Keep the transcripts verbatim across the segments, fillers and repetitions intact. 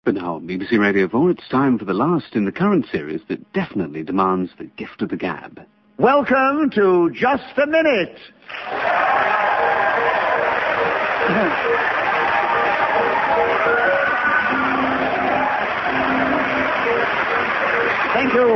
But now on B B C Radio four, it's time for the last in the current series that definitely demands the gift of the gab. Welcome to Just a Minute. Thank you.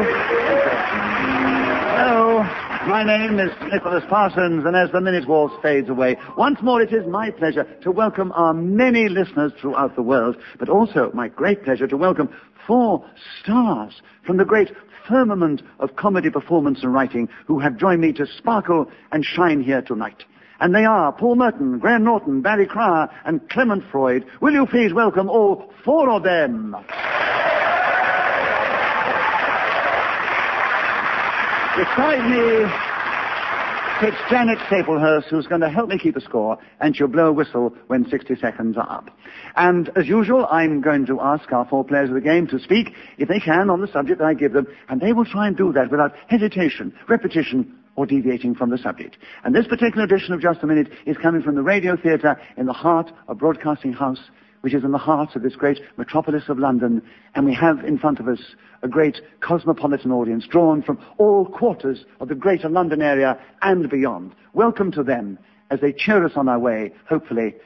Hello, my name is Nicholas Parsons, and as the minute waltz fades away, once more it is my pleasure to welcome our many listeners throughout the world, but also my great pleasure to welcome four stars from the great firmament of comedy performance and writing who have joined me to sparkle and shine here tonight. And they are Paul Merton, Graham Norton, Barry Cryer, and Clement Freud. Will you please welcome all four of them? Beside me sits Janet Staplehurst, who's going to help me keep a score, and she'll blow a whistle when sixty seconds are up. And as usual, I'm going to ask our four players of the game to speak, if they can, on the subject that I give them, and they will try and do that without hesitation, repetition, or deviating from the subject. And this particular edition of Just a Minute is coming from the Radio Theatre in the heart of Broadcasting House, which is in the heart of this great metropolis of London, and we have in front of us a great cosmopolitan audience drawn from all quarters of the greater London area and beyond. Welcome to them as they cheer us on our way, hopefully.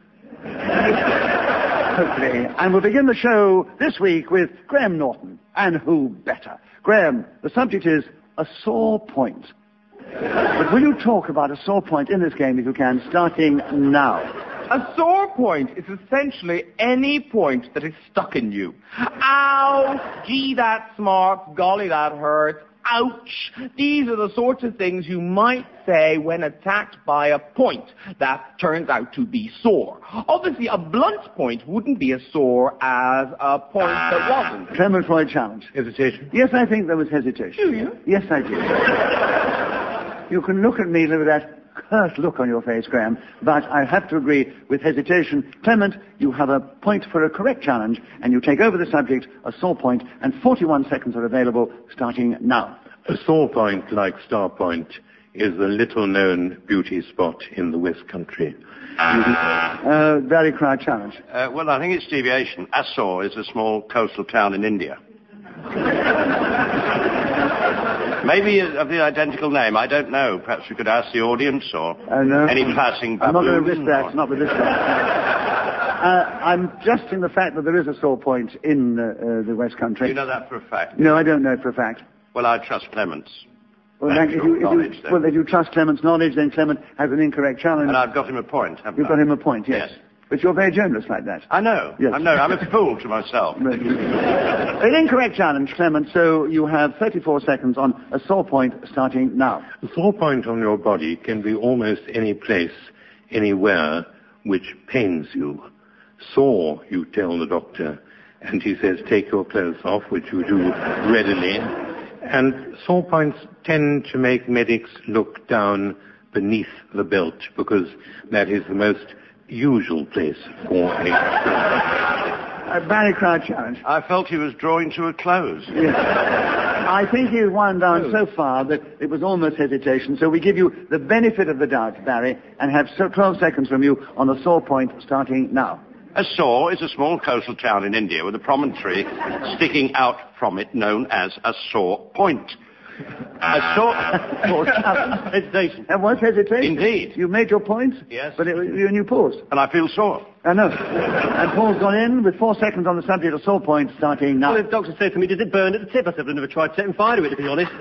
hopefully. And we'll begin the show this week with Graham Norton. And who better? Graham, the subject is a sore point. But will you talk about a sore point in this game, if you can, starting now? A sore point is essentially any point that is stuck in you. Ow! Gee, that smarts. Golly, that hurts. Ouch! These are the sorts of things you might say when attacked by a point that turns out to be sore. Obviously, a blunt point wouldn't be as sore as a point that wasn't. Clement Freud challenge. Hesitation? Yes, I think there was hesitation. Do you? Yes, I do. You can look at me with that curt look on your face, Graham, but I have to agree with hesitation. Clement, you have a point for a correct challenge, and you take over the subject, a sore point, and forty-one seconds are available, starting now. A sore point, like Star Point, is a little-known beauty spot in the West Country. Uh, Barry Cryer challenge. Uh, well, I think it's deviation. Assaur is a small coastal town in India. Maybe of the identical name, I don't know. Perhaps we could ask the audience or uh, no. any passing baboon. I'm not going to risk that, or... not with this one. uh, I'm just in the fact that there is a sore point in uh, uh, the West Country. You know that for a fact? No, I don't know it for a fact. Well, I trust Clement's. Well, if you, if you, well, if you trust Clement's knowledge, then Clement has an incorrect challenge. And I've got him a point, haven't You've I? got him a point, yes. Yes. But you're very generous like that. I know. Yes. I know. I'm a fool to myself. An incorrect challenge, Clement, so you have thirty-four seconds on a sore point starting now. A sore point on your body can be almost any place, anywhere, which pains you. Sore, you tell the doctor, and he says, take your clothes off, which you do readily. And sore points tend to make medics look down beneath the belt, because that is the most usual place for a... A Barry Cryer challenge. I felt he was drawing to a close. Yes. I think he's wound down so far that it was almost hesitation, so we give you the benefit of the doubt, Barry, and have so twelve seconds from you on a sore point starting now. Assaur is a small coastal town in India with a promontory sticking out from it known as a sore point. A sore... hesitation. That was hesitation? Indeed. You made your point? Yes. But it, you, and you paused? And I feel sore. I know. And Paul's gone in with four seconds on the subject of sore point starting now. Well, the doctor said to me, does it burn at the tip? I said, I've never tried setting fire to it, to be honest.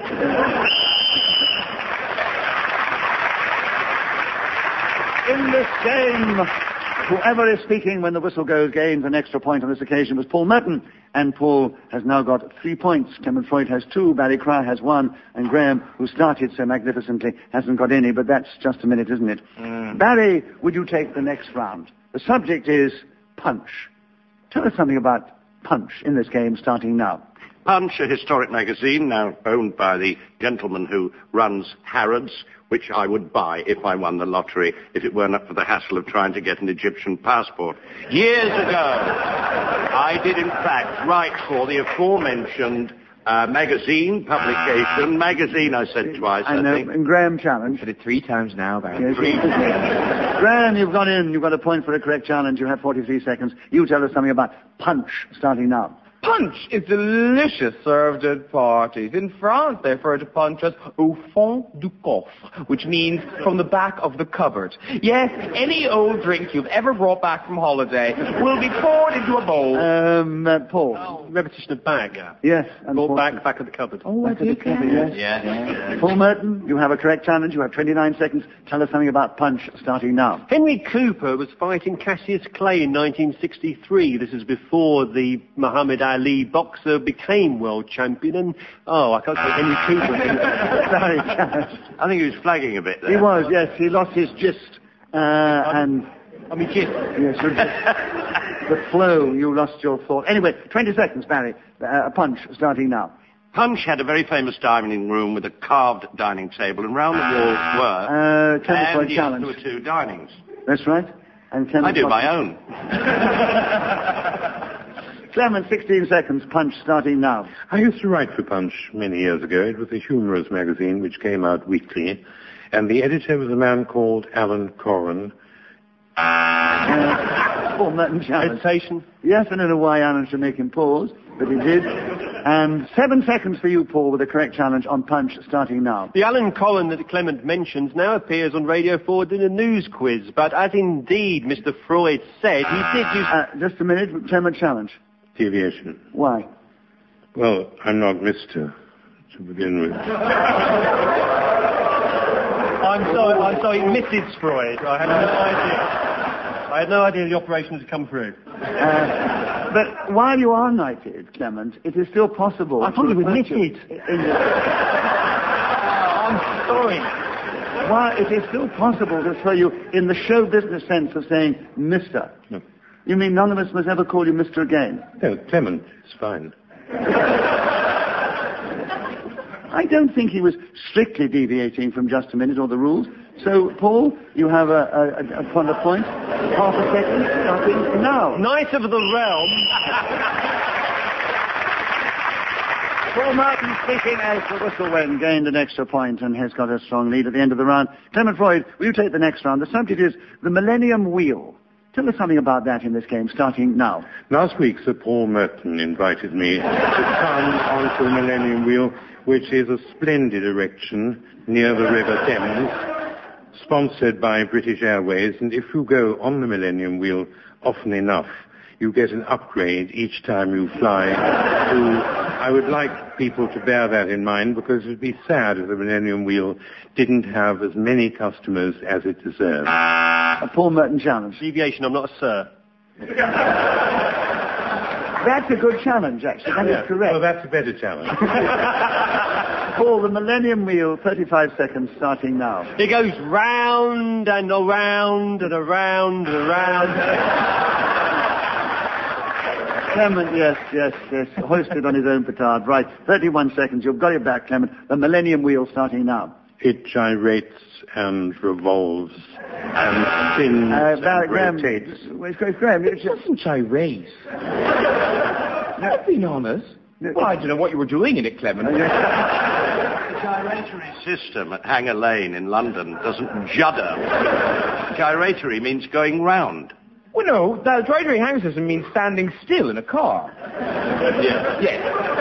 In this game, whoever is speaking when the whistle goes gains an extra point on this occasion was Paul Merton. And Paul has now got three points. Clement Freud has two, Barry Cryer has one, and Graham, who started so magnificently, hasn't got any, but that's just a minute, isn't it? Mm. Barry, would you take the next round? The subject is Punch. Tell us something about Punch in this game, starting now. Punch, a historic magazine now owned by the gentleman who runs Harrods, which I would buy if I won the lottery, if it weren't up for the hassle of trying to get an Egyptian passport. Years ago, I did in fact write for the aforementioned Uh, magazine, publication, magazine I said twice, I, I know. think. And Graham challenge. Said it three times now, Barry. Yes, Three. Graham, you've gone in. You've got a point for a correct challenge. You have forty-three seconds. You tell us something about punch, starting now. Punch is delicious, served at parties. In France, they refer to punch as au fond du coffre, which means from the back of the cupboard. Yes, any old drink you've ever brought back from holiday will be poured into a bowl. Um, uh, Paul. Oh, repetition of back. Yes. And Ball Paul- back, back of the cupboard. Oh, I Back of the did cupboard, that. yes. Yeah. Paul Merton, you have a correct challenge. You have twenty-nine seconds. Tell us something about punch, starting now. Henry Cooper was fighting Cassius Clay in nineteen sixty-three. This is before the Muhammad Ali boxer became world champion. And, oh, I can't say Henry Cooper. Sorry, I think he was flagging a bit there. he was, yes. He lost his gist. Uh, and, I mean, just... yes, your gist. The flow, you lost your thought. Anyway, twenty seconds, Barry. Uh, a punch, starting now. Punch had a very famous dining room with a carved dining table, and round the walls were... Uh, Clement and Floyd yes, challenge. there were two dinings. That's right. And Clement I do Floyd- my own. Clement, sixteen seconds, punch, starting now. I used to write for Punch many years ago. It was a humorous magazine which came out weekly, and the editor was a man called Alan Corran. Uh, Paul Merton challenge. Meditation. Yes, I don't know why Alan should make him pause, but he did. And seven seconds for you, Paul, with a correct challenge on punch, starting now. The Alan Collin that Clement mentions now appears on Radio four in a news quiz, but as indeed Mister Freud said, he did use... Uh, just a minute, Clement challenge. Deviation. Why? Well, I'm not Mister to begin with. I'm sorry, I'm sorry, Missus Freud. I had no idea. I had no idea the operation had come through. Uh, but while you are knighted, Clement, it is still possible... I thought you were refer to- knitted. in the- I'm sorry. While it is still possible to refer you in the show business sense of saying Mister No, You mean none of us must ever call you Mister again? no Clement is fine. I don't think he was strictly deviating from just a minute or the rules. So, Paul, you have a, a, a, a point, a point. Half a second, starting now. Knight of the Realm. Paul Martin speaking as the whistle went, gained an extra point and has got a strong lead at the end of the round. Clement Freud, will you take the next round? The subject is the Millennium Wheel. Tell us something about that in this game, starting now. Last week, Sir Paul Merton invited me to come onto the Millennium Wheel, which is a splendid erection near the River Thames, sponsored by British Airways. And if you go on the Millennium Wheel often enough, you get an upgrade each time you fly. to, I would like people to bear that in mind, because it would be sad if the Millennium Wheel didn't have as many customers as it deserves. A Paul Merton challenge. Deviation, I'm not a sir. That's a good challenge, actually. That is correct. Well, that's a better challenge. Paul, the Millennium Wheel, thirty-five seconds, starting now. It goes round and around and around and around. Clement, yes, yes, yes, hoisted on his own petard. Right, thirty-one seconds. You've got it back, Clement. The Millennium Wheel, starting now. It gyrates and revolves and spins Uh, Barry, and Graham, rotates. wait, Graham, Graham, it's just... Doesn't gyrate. Now, being honest, well, I don't know what you were doing in it, Clement. The gyratory system at Hanger Lane in London doesn't judder. Gyratory means going round. Well, no, the gyratory hang system means standing still in a car. Yeah. Yes.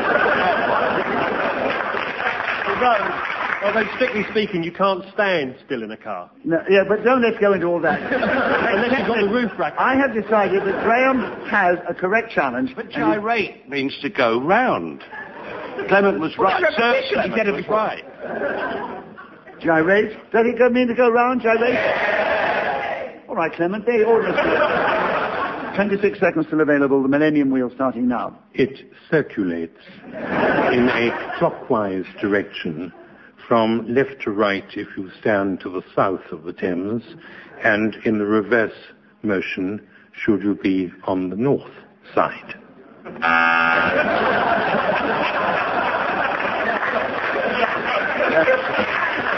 Although, strictly speaking, you can't stand still in a car. No, yeah, but don't let's go into all that. Unless you've got the roof rack. I have decided that Graham has a correct challenge. But gyrate means to go round. Clement was right. Well, Sir repetition, he Clement said it was before. right. Gyrate? Does it go- mean to go round, gyrate? All right, Clement, very ordinary. twenty-six seconds still available. The Millennium Wheel starting now. It circulates in a clockwise direction from left to right if you stand to the south of the Thames, and in the reverse motion should you be on the north side.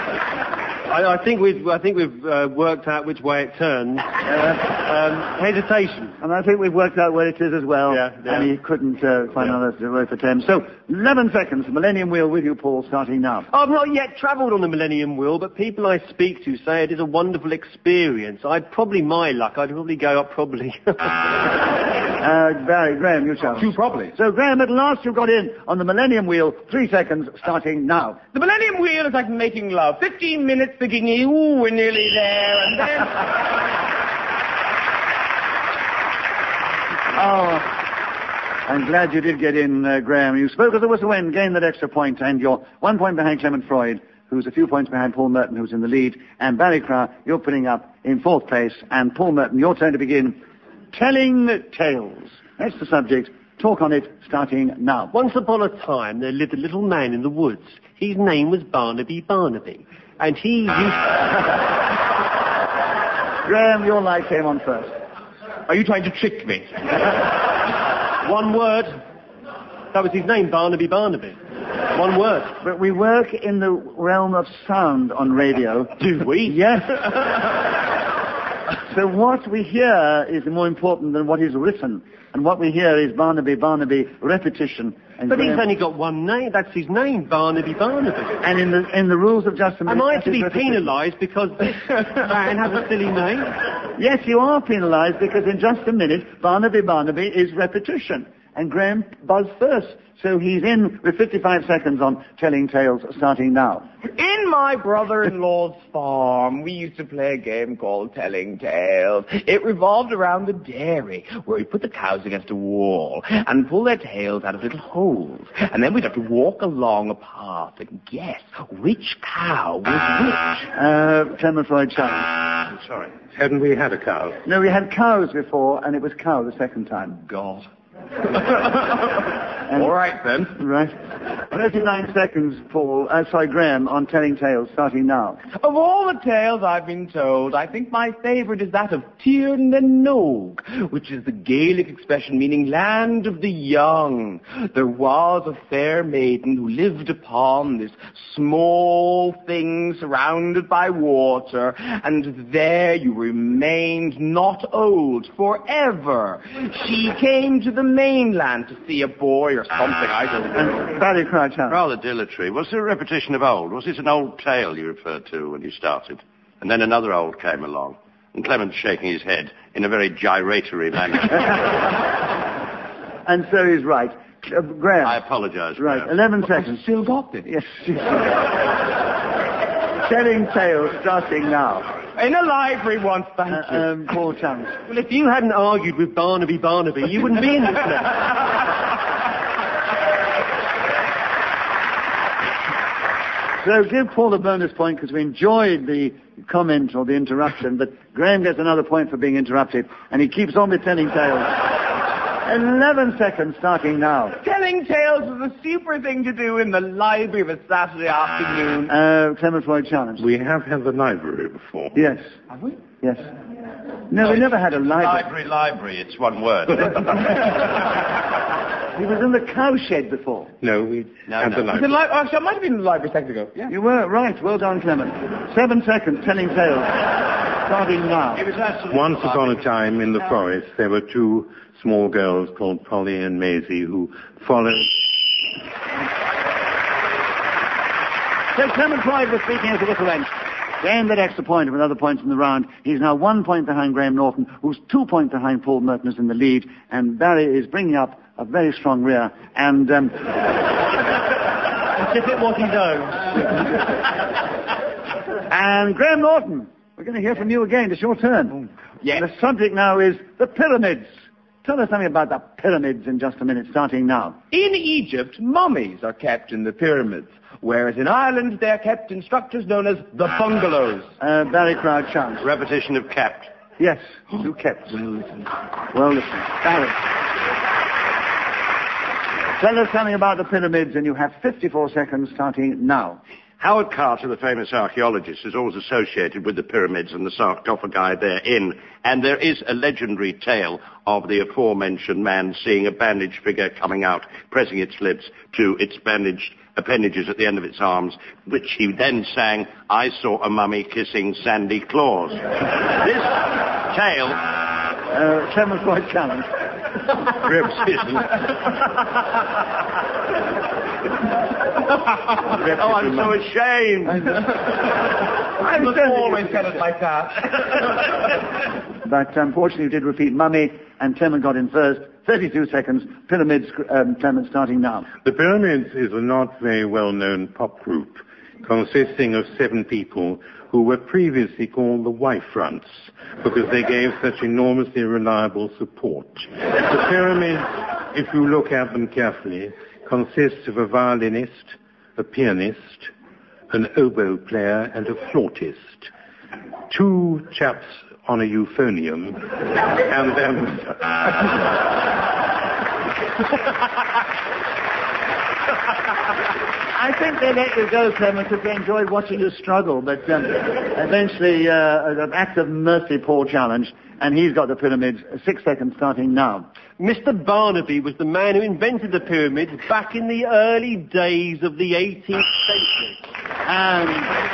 I, I think we've, I think we've uh, worked out which way it turns. Uh, um, hesitation. And I think we've worked out where it is as well. Yeah, yeah. And he couldn't uh, find Yeah. another word for Thames. So, eleven seconds. Millennium Wheel with you, Paul, starting now. I've not yet travelled on the Millennium Wheel, but people I speak to say it is a wonderful experience. I'd probably, my luck, I'd probably go up probably. uh, Barry, Graham, you shall. Two probably. So, Graham, at last you got in on the Millennium Wheel. Three seconds, starting now. The Millennium Wheel is like making love. Fifteen minutes thinking, ooh, we're nearly there, and then... Oh, I'm glad you did get in, uh, Graham. You spoke as the whistle went, gained that extra point, and you're one point behind Clement Freud, who's a few points behind Paul Merton, who's in the lead. And Barry Crow, you're putting up in fourth place. And Paul Merton, your turn to begin. Telling tales. That's the subject. Talk on it, starting now. Once upon a time, there lived a little man in the woods. His name was Barnaby Barnaby. And he used... Graham, your light came on first. Are you trying to trick me? One word. That was his name, Barnaby Barnaby. One word. But we work in the realm of sound on radio. Do we? Yes. So what we hear is more important than what is written. And what we hear is Barnaby, Barnaby, repetition. And But he's Graham- only got one name. That's his name, Barnaby Barnaby. And in the in the rules of just a minute... Am I that to is be repetition. penalised because this man has a silly name? Yes, you are penalised because in just a minute, Barnaby, Barnaby is repetition. And Graham buzzed first. So he's in with fifty-five seconds on Telling Tales, starting now. In my brother-in-law's farm, we used to play a game called Telling Tales. It revolved around the dairy, where we put the cows against a wall and pull their tails out of little holes. And then we'd have to walk along a path and guess which cow was which. Uh, Clement Freud challenge. I'm sorry. Hadn't we had a cow? No, we had cows before, and it was cow the second time. God. And- All right, then. Right. thirty-nine seconds, Paul, uh, sorry, Graham, on Telling Tales, starting now. Of all the tales I've been told, I think my favourite is that of Tir na Nog, which is the Gaelic expression meaning land of the young. There was a fair maiden who lived upon this small thing surrounded by water, and there you remained not old forever. She came to the mainland to see a boy or something, I don't know. And Barry Crouch out. Rather dilatory. Was there a repetition of old? Was it an old tale you referred to when you started? And then another old came along. And Clement's shaking his head in a very gyratory manner. And so he's right. Uh, Graham. I apologise. Right, Graham. eleven seconds. Still got this. Yes. Telling Tales, starting now. In a library once, thank Uh, you. um, Paul Chance. Well, if you hadn't argued with Barnaby Barnaby, you wouldn't be in this mess. So give Paul a bonus point because we enjoyed the comment or the interruption, but Graham gets another point for being interrupted, and he keeps on with Telling Tales. eleven seconds, starting now. Telling tales is a super thing to do in the library of a Saturday afternoon. Uh, Clement Freud challenge. We have had the library before. Yes. Have we? Yes. No, we never had a library. Library, library. It's one word. He was in the cowshed before. No, we No, had no. the It's in library. li- Actually, I might have been in the library a second ago. Yeah. You were right. Well done, Clement. Seven seconds, Telling Tales, starting now. It was absolutely Once upon a time in the forest, there were two small girls called Polly and Maisie who followed... So Clement Freud was speaking as a whistle went. Gained that extra point of another point in the round. He's now one point behind Graham Norton, who's two points behind Paul Merton, who's in the lead. And Barry is bringing up a very strong rear. And um, As if it was his own. and Graham Norton, we're going to hear from you again. It's your turn. Yes. The subject now is the pyramids. Tell us something about the pyramids in just a minute, starting now. In Egypt, mummies are kept in the pyramids, whereas in Ireland they are kept in structures known as the bungalows. Uh, Barry Crowd chance. Repetition of kept. Yes, you kept. Well, listen. Well, listen. Barry. Tell us something about the pyramids, and you have fifty-four seconds starting now. Howard Carter, the famous archaeologist, is always associated with the pyramids and the sarcophagi therein. And there is a legendary tale of the aforementioned man seeing a bandaged figure coming out, pressing its lips to its bandaged appendages at the end of its arms, which he then sang, I Saw a Mummy Kissing Sandy Claus. This tale... Uh, Clement Freud challenge. Oh, I'm so ashamed. I must always get it like that. But unfortunately, you did repeat Mummy, and Clement got in first. thirty-two seconds. Pyramids, um, Clement, starting now. The Pyramids is a not very well-known pop group consisting of seven people who were previously called the Y-Fronts because they gave such enormously reliable support. The Pyramids, if you look at them carefully, consist of a violinist, a pianist, an oboe player, and a flautist. Two chaps on a euphonium, and then... I think they let you go, Clement, because they enjoyed watching you struggle, but um, eventually uh, an act of mercy, Paul challenge, and he's got the pyramids. Six seconds starting now. Mister Barnaby was the man who invented the pyramids back in the early days of the eighteenth century. And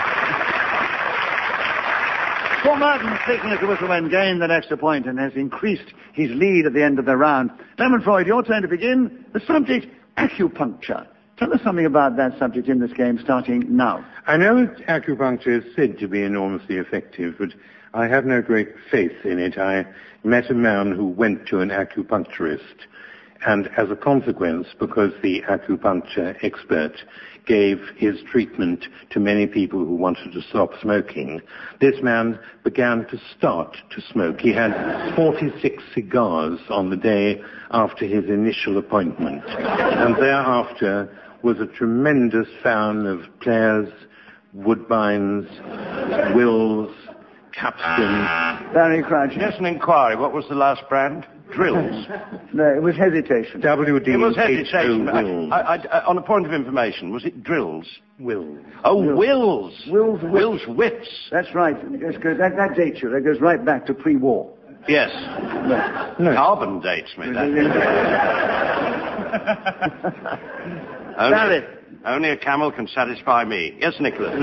Paul Martin, taking as the whistle went, gained that extra point and has increased his lead at the end of the round. Clement Freud, your turn to begin. The subject, acupuncture. Tell us something about that subject in this game, starting now. I know that acupuncture is said to be enormously effective, but I have no great faith in it. I met a man who went to an acupuncturist, and as a consequence, because the acupuncture expert gave his treatment to many people who wanted to stop smoking, this man began to start to smoke. He had forty-six cigars on the day after his initial appointment, and thereafter was a tremendous fan of Players, Woodbines, Wills, Capstan. Barry Crouch. Just an inquiry. What was the last brand? Drills. No, it was hesitation. W D It was H O hesitation. I, Wills. I, I, on a point of information, was it drills? Wills. Oh, Wills. Wills Whips. Wills Whips. That's right. That's good. That, that dates you. That goes right back to pre-war. Yes. No. No. Carbon dates me. That. only, Barry. only a camel can satisfy me. Yes, Nicholas.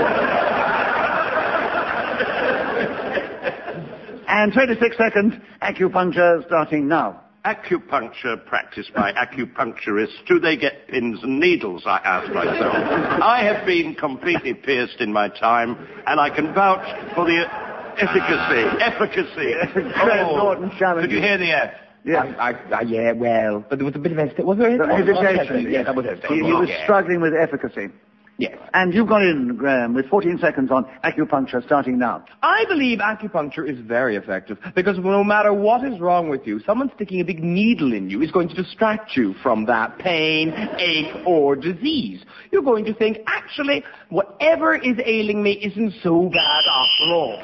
And twenty-six seconds, acupuncture starting now. Acupuncture practiced by acupuncturists, do they get pins and needles, I ask myself. I have been completely pierced in my time, and I can vouch for the efficacy. Efficacy. Graham Norton challenge. Did you hear the F? Yes. I, I, I, yeah, well, but there was a bit of hesitation. Was there Hesitation. Yeah, that was He, hesitation. he was Yeah. struggling with efficacy. Yes. And you've gone in, Graham, with fourteen seconds on acupuncture starting now. I believe acupuncture is very effective because no matter what is wrong with you, someone sticking a big needle in you is going to distract you from that pain, ache, or disease. You're going to think, actually, whatever is ailing me isn't so bad after all.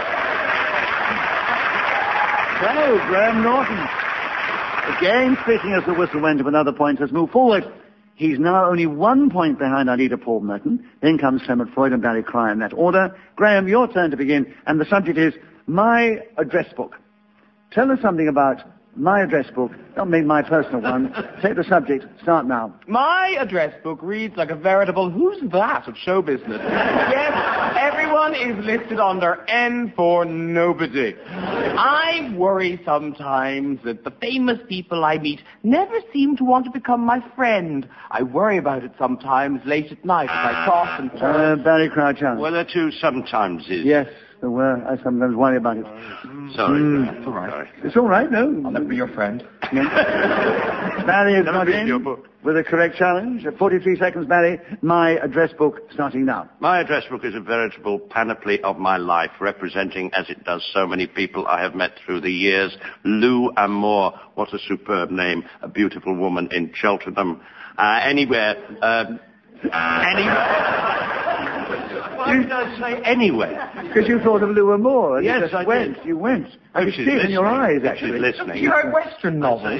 So, Graham Norton, again speaking as the whistle went of another point, has moved forward. He's now only one point behind our leader, Paul Merton. Then comes Clement Freud and Barry Cryer in that order. Graham, your turn to begin, and the subject is My Address Book. Tell us something about My Address Book. Don't make my personal one. Take the subject. Start now. My address book reads like a veritable who's that of show business. Yes, everyone is listed under N for nobody. I worry sometimes that the famous people I meet never seem to want to become my friend. I worry about it sometimes late at night as I toss and turn. Uh, Barry Cryer challenge. Well, there too sometimes is. Yes, there were. I sometimes worry about it. Sorry. Mm. It's all right. It's all right, no? I'll never be your friend. Barry has Never got read your in book. with a correct challenge. At forty-three seconds, Barry. My Address Book starting now. My address book is a veritable panoply of my life, representing, as it does so many people I have met through the years. Lou Amour, what a superb name, a beautiful woman in Cheltenham. Uh, anywhere, uh, anywhere. Why did I say anyway? Because you thought of Lou Moore. And Yes, you just I went. did. You went. I Oh, could she's see it in your eyes, listening. actually. She's listening. You're a Western novel.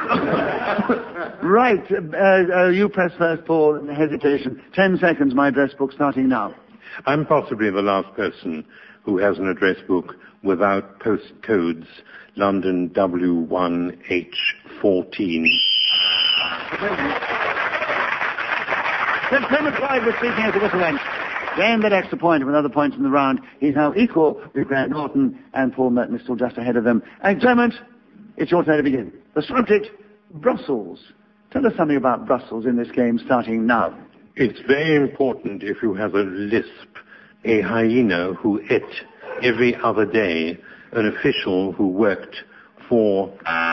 Right. Uh, uh, you press first, Paul. Hesitation. Ten seconds. My address book starting now. I'm possibly the last person who has an address book without postcodes London W one H fourteen. Sir Clement Floyd was speaking as the whistle went. Gained that extra point with other points in the round. He's now equal with Graham Norton, and Paul Merton is still just ahead of them. And Clement, it's your turn to begin. The subject, Brussels. Tell us something about Brussels in this game starting now. It's very important if you have a lisp, a hyena who ate every other day, an official who worked for...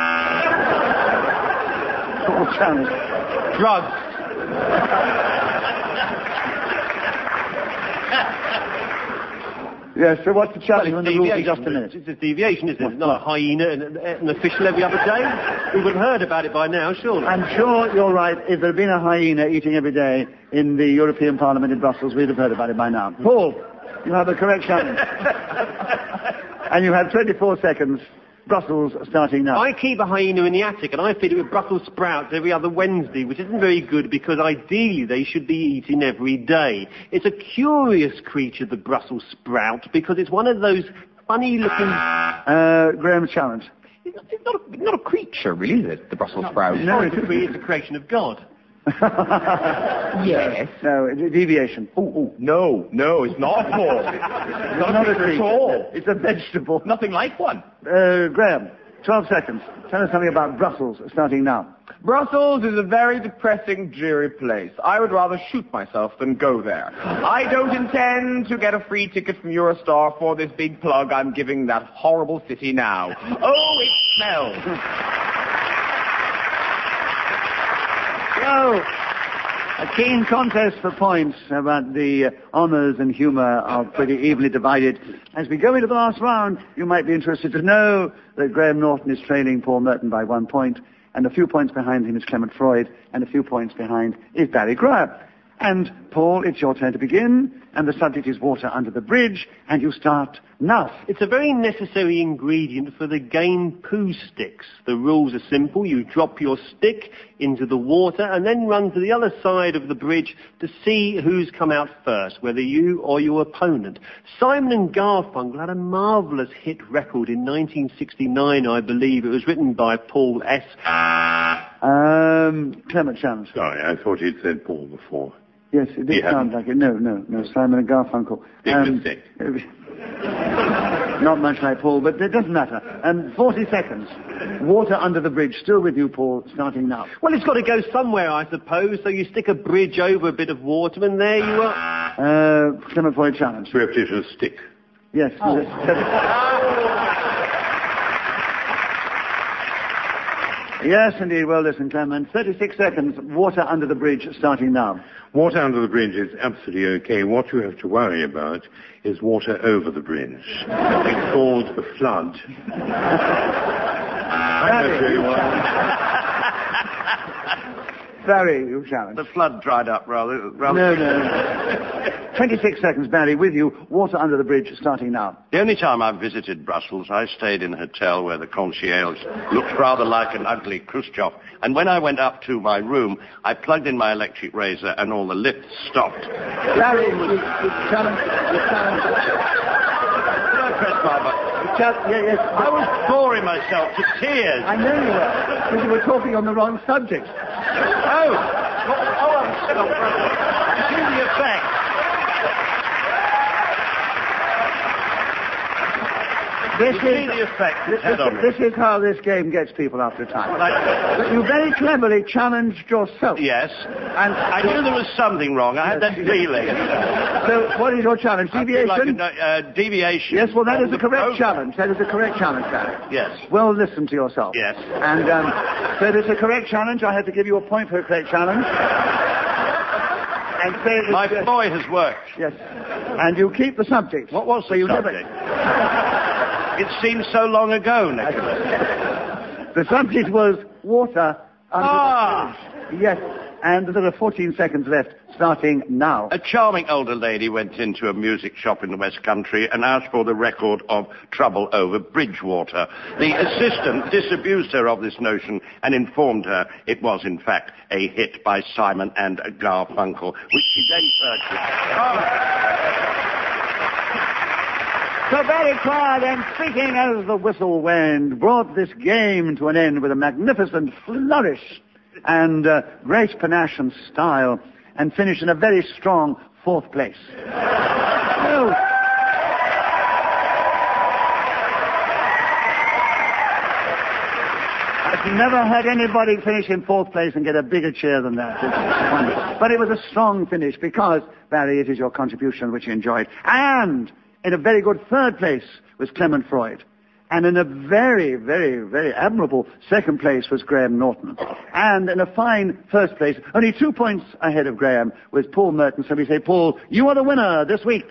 Paul Challenge. Drugs. Yes, so what's the challenge Well, on it's the rules in deviation. just a minute? It's a deviation, isn't it? It's not a hyena and an official every other day. We would have heard about it by now, surely. I'm sure you're right. If there had been a hyena eating every day in the European Parliament in Brussels, we'd have heard about it by now. Paul, you have the correct challenge. And you have twenty-four seconds. Brussels starting now. I keep a hyena in the attic, and I feed it with Brussels sprouts every other Wednesday, which isn't very good because ideally they should be eaten every day. It's a curious creature, the Brussels sprout, because it's one of those funny-looking... Uh, Graham's challenge. It's not, it's not, a, not a creature, really, is it, the Brussels sprout? No, it's a, cre- it's a creation of God. Yes. No, a deviation. Oh, oh, no, no, it's not, Paul. It's not, Not a a creature creature. at all. It's a vegetable. Nothing like one. Uh, Graham, twelve seconds. Tell us something about Brussels starting now. Brussels is a very depressing, dreary place. I would rather shoot myself than go there. I don't intend to get a free ticket from Eurostar for this big plug I'm giving that horrible city now. Oh, it smells. So, a keen contest for points, but the uh, honours and humour are pretty evenly divided. As we go into the last round, you might be interested to know that Graham Norton is trailing Paul Merton by one point, and a few points behind him is Clement Freud, and a few points behind is Barry Cryer. And, Paul, it's your turn to begin, and the subject is water under the bridge, and you start now. It's a very necessary ingredient for the game poo sticks. The rules are simple. You drop your stick into the water and then run to the other side of the bridge to see who's come out first, whether you or your opponent. Simon and Garfunkel had a marvellous hit record in nineteen sixty-nine, I believe. It was written by Paul S. Um, Clement Challenge. Sorry, I thought he'd said Paul before. Yes, it did He sound like it. No, no, no, Simon and Garfunkel. Big Um, mistake. Not much like Paul, but it doesn't matter. Um, forty seconds. Water under the bridge. Still with you, Paul, starting now. Well, it's got to go somewhere, I suppose. So you stick a bridge over a bit of water and there you are. Uh, Clement Floyd Challenge. Repetition stick. Yes. Oh. Yes, indeed. Well, listen, Clement. thirty-six seconds. Water under the bridge starting now. Water under the bridge is absolutely okay. What you have to worry about is water over the bridge. It's called a flood. I don't really want... Barry, you challenge. The flood dried up rather... rather No, no. twenty-six seconds, Barry, with you. Water under the bridge starting now. The only time I've visited Brussels, I stayed in a hotel where the concierge looked rather like an ugly Khrushchev. And when I went up to my room, I plugged in my electric razor and all the lifts stopped. Barry, you, you challenge. You challenge. Did I press my button? You challenge. Yeah, yes. I was boring myself to tears. I know you were, because you were talking on the wrong subject. Oh! Oh, I'm so You see the effect? This You see is, the effect this, it's had on me. this is how this game gets people after time. Well, I- But you very cleverly challenged yourself. Yes. And I knew there was something wrong. I had that feeling. So what is your challenge? I feel Deviation? like a, uh, deviation. Yes, well, that from is the the correct program. challenge. That is the correct challenge, Barry. Yes. Well, listen to yourself. Yes. And um, so it is a correct challenge. I have to give you a point for a correct challenge. And say it was, My uh, ploy has worked. Yes. And you keep the subject. What was so the you subject? Never... It seems so long ago, Nicholas. The subject was water under Ah! the bridge. Yes. And there are fourteen seconds left, starting now. A charming older lady went into a music shop in the West Country and asked for the record of Trouble Over Bridgewater. The assistant disabused her of this notion and informed her it was, in fact, a hit by Simon and Garfunkel, which she then purchased. Oh. So Barry Cryer, then, speaking as the whistle went, brought this game to an end with a magnificent flourish and uh, great panache and style. and finished in a very strong fourth place. So, I've never had anybody finish in fourth place and get a bigger cheer than that. It's wonderful. But it was a strong finish because, Barry, it is your contribution which you enjoyed. And in a very good third place was Clement Freud. And in a very, very, very admirable second place was Graham Norton. And in a fine first place, only two points ahead of Graham, was Paul Merton. So we say, Paul, you are the winner this week.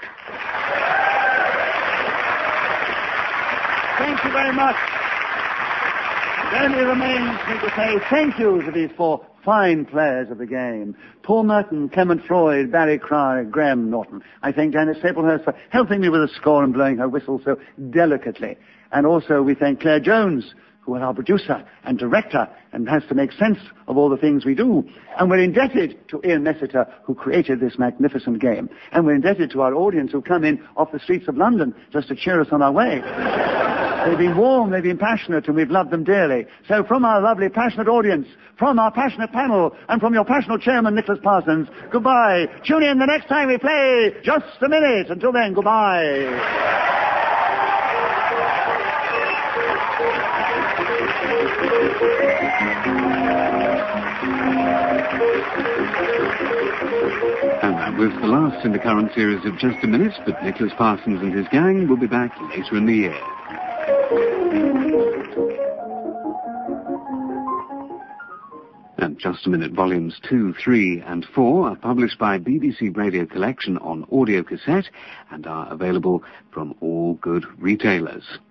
Thank you very much. It only remains me to say thank you to these four fine players of the game. Paul Merton, Clement Freud, Barry Cryer, Graham Norton. I thank Janet Staplehurst for helping me with the score and blowing her whistle so delicately. And also we thank Claire Jones, who is our producer and director and has to make sense of all the things we do. And we're indebted to Ian Messiter, who created this magnificent game. And we're indebted to our audience who come in off the streets of London just to cheer us on our way. They've been warm, they've been passionate, and we've loved them dearly. So from our lovely, passionate audience, from our passionate panel, and from your passionate chairman, Nicholas Parsons, goodbye. Tune in the next time we play Just a Minute. Until then, goodbye. And that was the last in the current series of Just a Minute, but Nicholas Parsons and his gang will be back later in the year. And Just a Minute volumes two, three and four are published by B B C Radio Collection on audio cassette and are available from all good retailers.